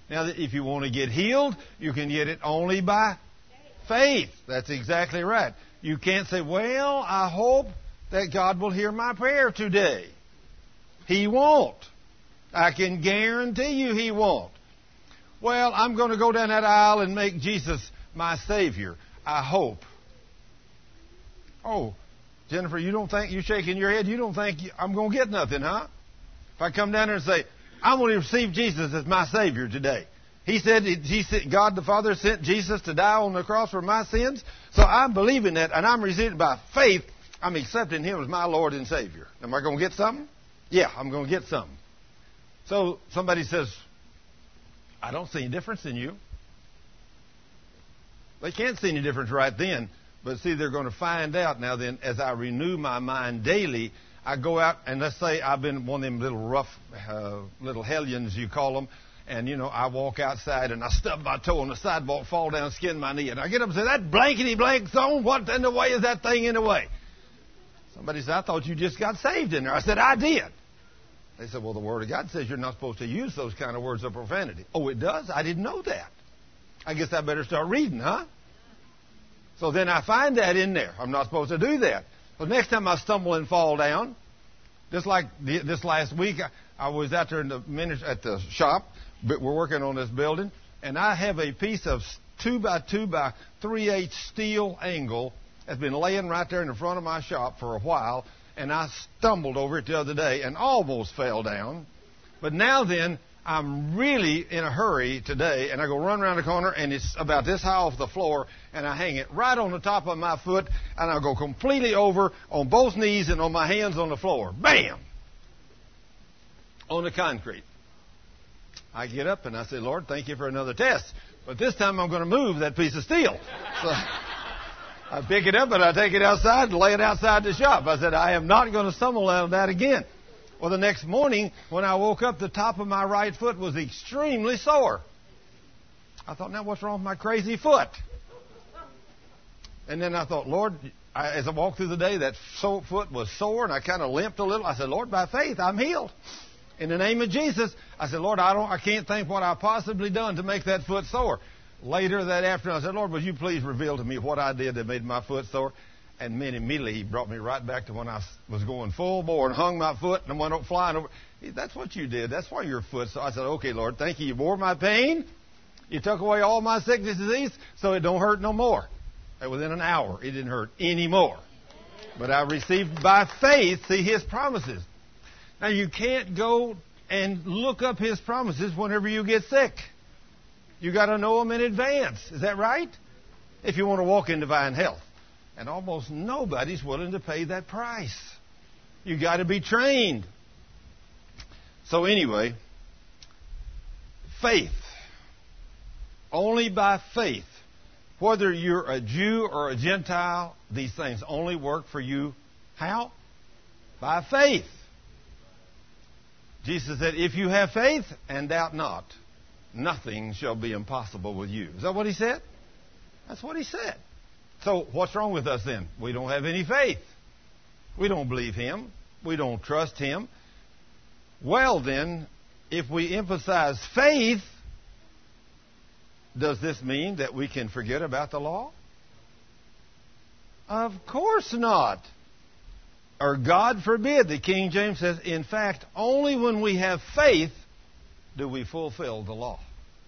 Now, if you want to get healed, you can get it only by faith. That's exactly right. You can't say, well, I hope that God will hear my prayer today. He won't. I can guarantee you He won't. Well, I'm going to go down that aisle and make Jesus my Savior. I hope. Oh, Jennifer, you're shaking your head. You don't think I'm going to get nothing, huh? If I come down there and say, I want to receive Jesus as my Savior today. He said, God the Father sent Jesus to die on the cross for my sins. So I'm believing that, and I'm receiving it by faith. I'm accepting Him as my Lord and Savior. Am I going to get something? Yeah, I'm going to get something. So somebody says, I don't see any difference in you. They can't see any difference right then. But see, they're going to find out now then as I renew my mind daily. I go out and let's say I've been one of them little rough, little hellions you call them. And, I walk outside and I stub my toe on the sidewalk, fall down, skin my knee. And I get up and say, that blankety blank zone, what in the way is that thing in the way? Somebody said, I thought you just got saved in there. I said, I did. They said, well, the Word of God says you're not supposed to use those kind of words of profanity. Oh, it does? I didn't know that. I guess I better start reading, huh? So then I find that in there. I'm not supposed to do that. So next time I stumble and fall down, just like this last week, I was out there at the shop. But we're working on this building, and I have a piece of 2 by 2 by 3/8 steel angle that's been laying right there in the front of my shop for a while, and I stumbled over it the other day and almost fell down. But now then, I'm really in a hurry today, and I go run around the corner, and it's about this high off the floor, and I hang it right on the top of my foot, and I go completely over on both knees and on my hands on the floor. Bam! On the concrete. I get up and I say, Lord, thank you for another test. But this time I'm going to move that piece of steel. So I pick it up and I take it outside and lay it outside the shop. I said, I am not going to stumble out of that again. Well, the next morning when I woke up, the top of my right foot was extremely sore. I thought, now what's wrong with my crazy foot? And then I thought, Lord, as I walked through the day, that foot was sore and I kind of limped a little. I said, Lord, by faith, I'm healed. In the name of Jesus, I said, Lord, I can't think what I've possibly done to make that foot sore. Later that afternoon, I said, Lord, would you please reveal to me what I did that made my foot sore? And then immediately He brought me right back to when I was going full bore and hung my foot and went up flying over. That's what you did. That's why your foot sore. I said, okay, Lord, thank you. You bore my pain. You took away all my sickness and disease so it don't hurt no more. And within an hour, it didn't hurt anymore. But I received by faith, see, His promises. Now, you can't go and look up His promises whenever you get sick. You got to know them in advance. Is that right? If you want to walk in divine health. And almost nobody's willing to pay that price. You got to be trained. So anyway, faith. Only by faith. Whether you're a Jew or a Gentile, these things only work for you. How? By faith. Jesus said, if you have faith and doubt not, nothing shall be impossible with you. Is that what He said? That's what He said. So what's wrong with us then? We don't have any faith. We don't believe Him. We don't trust Him. Well then, if we emphasize faith, does this mean that we can forget about the law? Of course not. Or God forbid, the King James says, in fact, only when we have faith do we fulfill the law.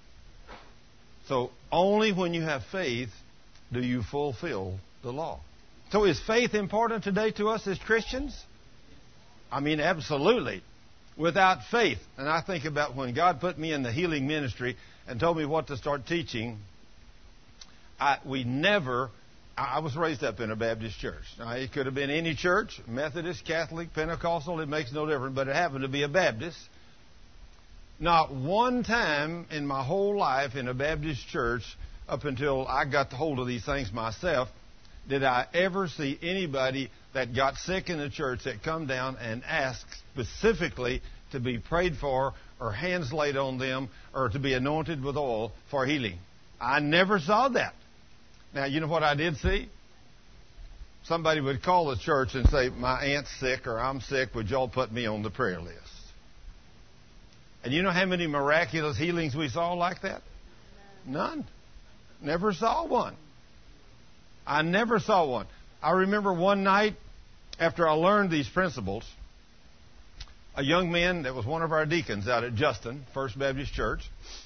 So only when you have faith do you fulfill the law. So is faith important today to us as Christians? I mean, absolutely. Without faith, and I think about when God put me in the healing ministry and told me what to start teaching, I was raised up in a Baptist church. Now, it could have been any church, Methodist, Catholic, Pentecostal, it makes no difference, but it happened to be a Baptist. Not one time in my whole life in a Baptist church, up until I got hold of these things myself, did I ever see anybody that got sick in the church that come down and asked specifically to be prayed for or hands laid on them or to be anointed with oil for healing. I never saw that. Now, you know what I did see? Somebody would call the church and say, my aunt's sick or I'm sick, would y'all put me on the prayer list? And you know how many miraculous healings we saw like that? None. Never saw one. I never saw one. I remember one night after I learned these principles, a young man that was one of our deacons out at Justin, First Baptist Church,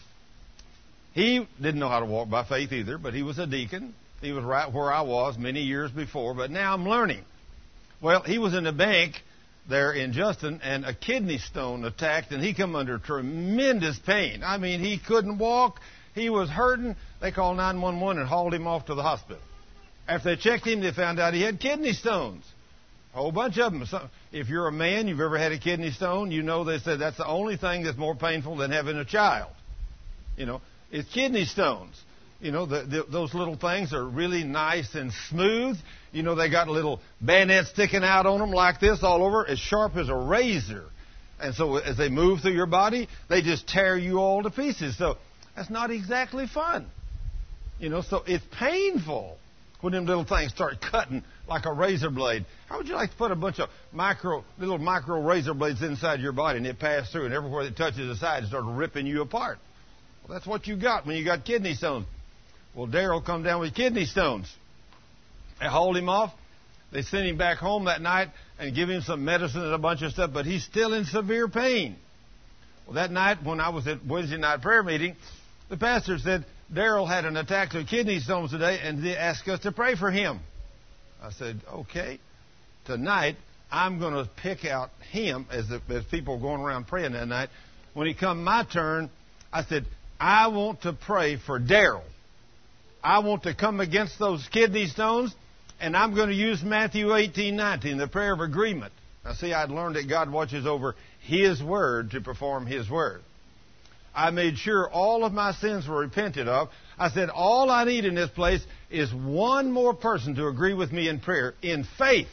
he didn't know how to walk by faith either, but he was a deacon. He was right where I was many years before, but now I'm learning. Well, he was in the bank there in Justin, and a kidney stone attacked, and he come under tremendous pain. I mean, he couldn't walk. He was hurting. They called 911 and hauled him off to the hospital. After they checked him, they found out he had kidney stones. A whole bunch of them. So if you're a man, you've ever had a kidney stone, you know they said that's the only thing that's more painful than having a child. You know, it's kidney stones. You know, those little things are really nice and smooth. You know, they got little bayonets sticking out on them like this all over, as sharp as a razor. And so as they move through your body, they just tear you all to pieces. So that's not exactly fun. You know, so it's painful when them little things start cutting like a razor blade. How would you like to put a bunch of little micro razor blades inside your body and it pass through, and everywhere it touches the side, it starts ripping you apart? Well, that's what you got when you got kidney stones. Well, Daryl come down with kidney stones. They hauled him off. They sent him back home that night and give him some medicine and a bunch of stuff, but he's still in severe pain. Well, that night when I was at Wednesday night prayer meeting, the pastor said, Daryl had an attack of kidney stones today, and they asked us to pray for him. I said, okay. Tonight, I'm going to pick out him as people were going around praying that night. When it come my turn, I said, I want to pray for Daryl. I want to come against those kidney stones, and I'm going to use Matthew 18:19, the prayer of agreement. Now, see, I'd learned that God watches over His word to perform His word. I made sure all of my sins were repented of. I said, all I need in this place is one more person to agree with me in prayer, in faith.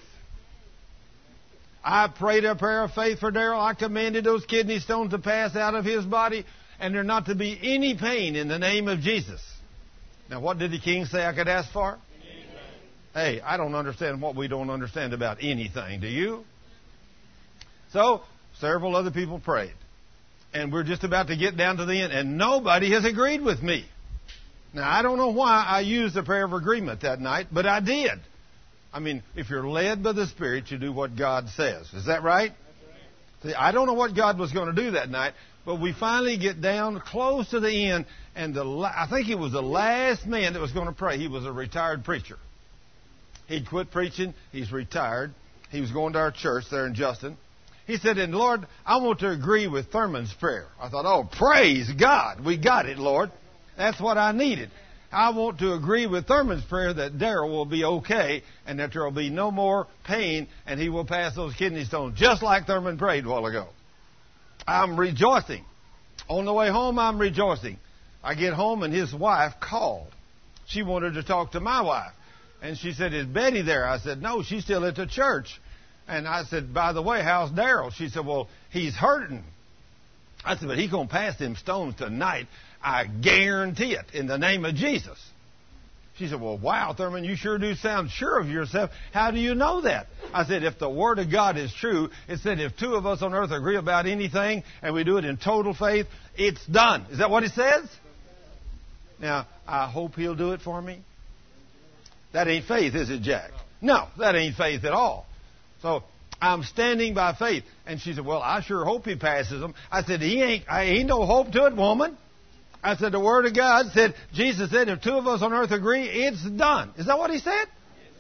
I prayed a prayer of faith for Daryl. I commanded those kidney stones to pass out of his body, and there not to be any pain in the name of Jesus. Now, what did the king say I could ask for? Anything. Hey, I don't understand what we don't understand about anything. Do you? So, several other people prayed. And we're just about to get down to the end, and nobody has agreed with me. Now, I don't know why I used the prayer of agreement that night, but I did. I mean, if you're led by the Spirit, you do what God says. Is that right? That's right. See, I don't know what God was going to do that night, but we finally get down close to the end, and I think it was the last man that was going to pray. He was a retired preacher. He'd quit preaching. He's retired. He was going to our church there in Justin. He said, and Lord, I want to agree with Thurman's prayer. I thought, oh, praise God. We got it, Lord. That's what I needed. I want to agree with Thurman's prayer that Daryl will be okay and that there will be no more pain and he will pass those kidney stones, just like Thurman prayed a while ago. I'm rejoicing. On the way home, I'm rejoicing. I get home and his wife called. She wanted to talk to my wife. And she said, is Betty there? I said, no, she's still at the church. And I said, by the way, how's Daryl? She said, well, he's hurting. I said, but he's going to pass them stones tonight. I guarantee it in the name of Jesus. She said, well, wow, Thurman, you sure do sound sure of yourself. How do you know that? I said, if the Word of God is true, it said if two of us on earth agree about anything and we do it in total faith, it's done. Is that what it says? Now, I hope He'll do it for me. That ain't faith, is it, Jack? No, that ain't faith at all. So I'm standing by faith. And she said, well, I sure hope he passes them. I said, ain't no hope to it, woman. I said, the Word of God said, Jesus said, if two of us on earth agree, it's done. Is that what He said?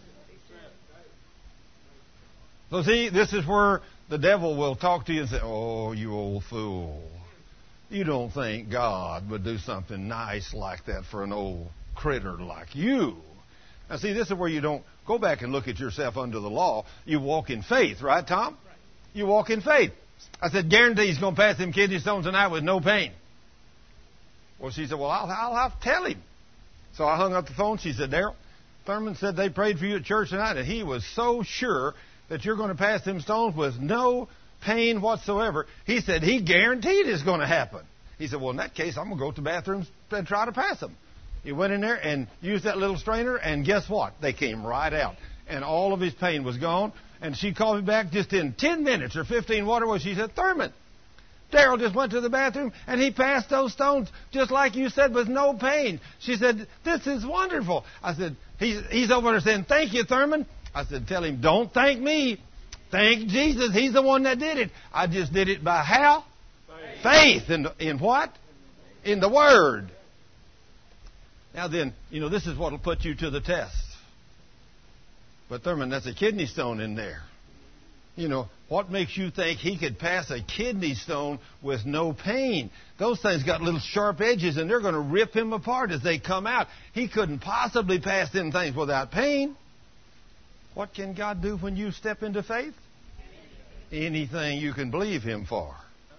So see, this is where the devil will talk to you and say, oh, you old fool. You don't think God would do something nice like that for an old critter like you. Now see, this is where you don't go back and look at yourself under the law. You walk in faith, right, Tom? Right. You walk in faith. I said, guarantee he's going to pass them kidney stones tonight with no pain. Well, she said, well, I'll have to tell him. So I hung up the phone. She said, Daryl, Thurman said they prayed for you at church tonight, and he was so sure that you're going to pass them stones with no pain whatsoever. He said he guaranteed it's going to happen. He said, well, in that case, I'm going to go to the bathrooms and try to pass them. He went in there and used that little strainer, and guess what? They came right out. And all of his pain was gone. And she called me back just in 10 minutes or 15. What it was? She said, Thurman, Daryl just went to the bathroom, and he passed those stones just like you said with no pain. She said, this is wonderful. I said, he's over there saying, thank you, Thurman. I said, tell him, don't thank me. Thank Jesus. He's the one that did it. I just did it by how? Faith. In what? In the Word. Now then, this is what will put you to the test. But Thurman, that's a kidney stone in there. What makes you think he could pass a kidney stone with no pain? Those things got little sharp edges, and they're going to rip him apart as they come out. He couldn't possibly pass them things without pain. What can God do when you step into faith? Anything you can believe Him for.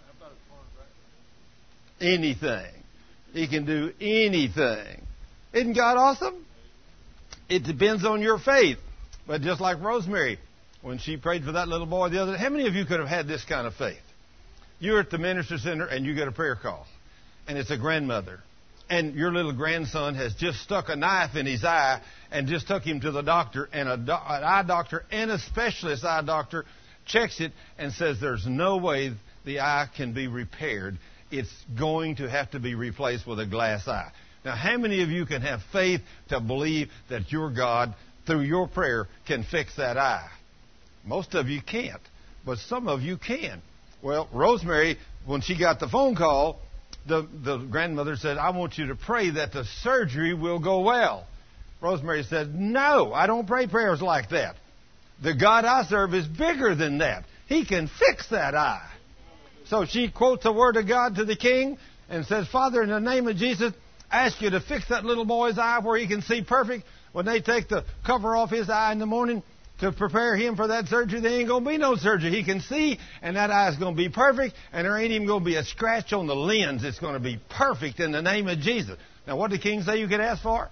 Anything. He can do anything. Isn't God awesome? It depends on your faith. But just like Rosemary, when she prayed for that little boy the other day, how many of you could have had this kind of faith? You're at the minister center and you get a prayer call. And it's a grandmother. And your little grandson has just stuck a knife in his eye and just took him to the doctor. And an eye doctor and a specialist eye doctor checks it and says there's no way the eye can be repaired. It's going to have to be replaced with a glass eye. Now, how many of you can have faith to believe that your God, through your prayer, can fix that eye? Most of you can't, but some of you can. Well, Rosemary, when she got the phone call, the grandmother said, I want you to pray that the surgery will go well. Rosemary said, no, I don't pray prayers like that. The God I serve is bigger than that. He can fix that eye. So she quotes the word of God to the king and says, Father, in the name of Jesus, I ask you to fix that little boy's eye where he can see perfect. When they take the cover off his eye in the morning to prepare him for that surgery, there ain't going to be no surgery. He can see, and that eye's going to be perfect, and there ain't even going to be a scratch on the lens. It's going to be perfect in the name of Jesus. Now, what did the king say you could ask for?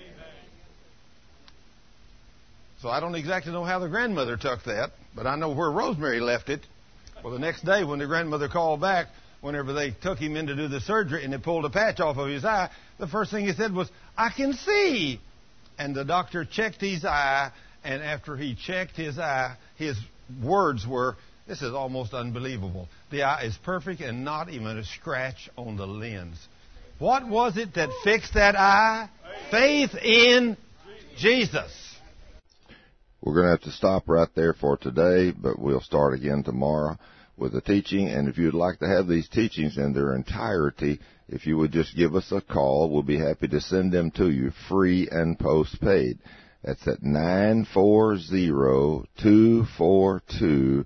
So I don't exactly know how the grandmother took that, but I know where Rosemary left it. Well, the next day when the grandmother called back, whenever they took him in to do the surgery and they pulled a patch off of his eye, the first thing he said was, I can see. And the doctor checked his eye, and after he checked his eye, his words were, this is almost unbelievable. The eye is perfect and not even a scratch on the lens. What was it that fixed that eye? Faith in Jesus. We're going to have to stop right there for today, but we'll start again tomorrow with the teaching. And if you'd like to have these teachings in their entirety, if you would just give us a call, we'll be happy to send them to you free and postpaid. That's at 940-242-2106.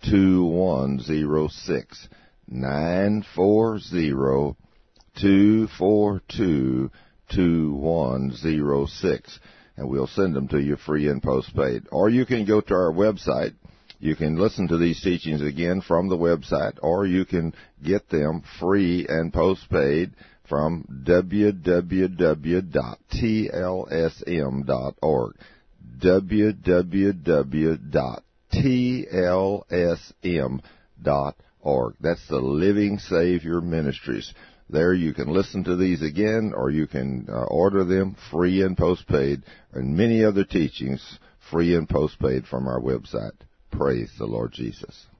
940-242-2106. And we'll send them to you free and postpaid. Or you can go to our website. You can listen to these teachings again from the website, or you can get them free and postpaid from www.tlsm.org. www.tlsm.org. That's the Living Savior Ministries. There you can listen to these again, or you can order them free and postpaid, and many other teachings free and postpaid from our website. Praise the Lord Jesus.